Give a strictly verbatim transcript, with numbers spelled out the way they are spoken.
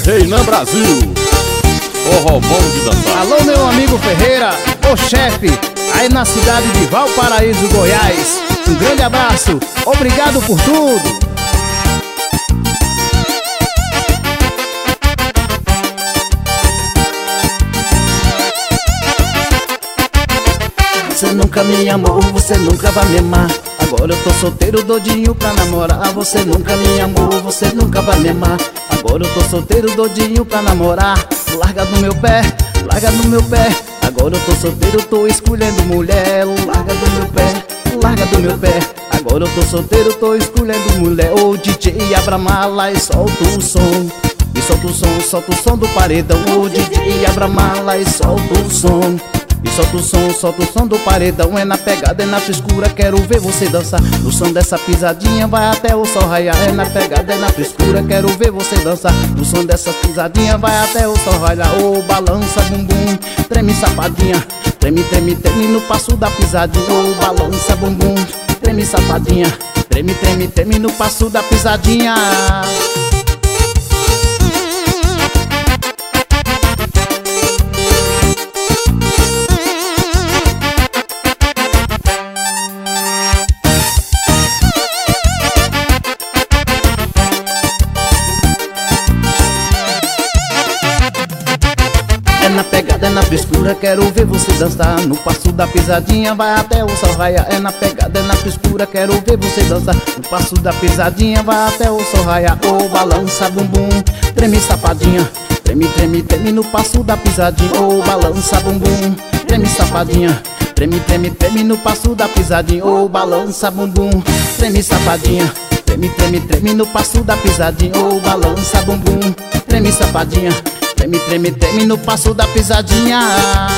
Reinan Brasil, forró bom de dançar. Alô, meu amigo Ferreira, o chefe, aí na cidade de Valparaíso, Goiás. Um grande abraço, obrigado por tudo. Você nunca me amou, você nunca vai me amar. Agora eu tô solteiro, doidinho pra namorar. Você nunca me amou, você nunca vai me amar. Agora eu tô solteiro, doidinho pra namorar. Larga do meu pé, larga do meu pé. Agora eu tô solteiro, tô escolhendo mulher. Larga do meu pé, larga do meu pé. Agora eu tô solteiro, tô escolhendo mulher. Ô D J, abra a mala e solta o som. E solta o som, solta o som do paredão. Ô D J, abra a mala e solta o som. E solta o som, solta o som do paredão. É na pegada, é na frescura, quero ver você dançar. No som dessa pisadinha vai até o sol raiar. É na pegada, é na frescura, quero ver você dançar. No som dessa pisadinha vai até o sol raiar. Ô, balança bumbum, treme safadinha. Treme, treme, treme no passo da pisadinha. Ô, balança bumbum, treme safadinha. Treme, treme, treme no passo da pisadinha. É na pegada, é na frescura, quero ver você dançar. No passo da pisadinha vai até o sol raiar. É na pegada, é na frescura, quero ver você dançar. No passo da pisadinha vai até o sol raiar. Ô, balança bumbum, treme safadinha. Treme, treme, treme no passo da pisadinha. Ô, balança bumbum, treme safadinha. Treme, treme, treme no passo da pisadinha. Ô, balança bumbum, treme safadinha. Treme, treme, treme no passo da pisadinha. Ô, balança bumbum, treme safadinha. Treme, treme, treme no passo da pisadinha.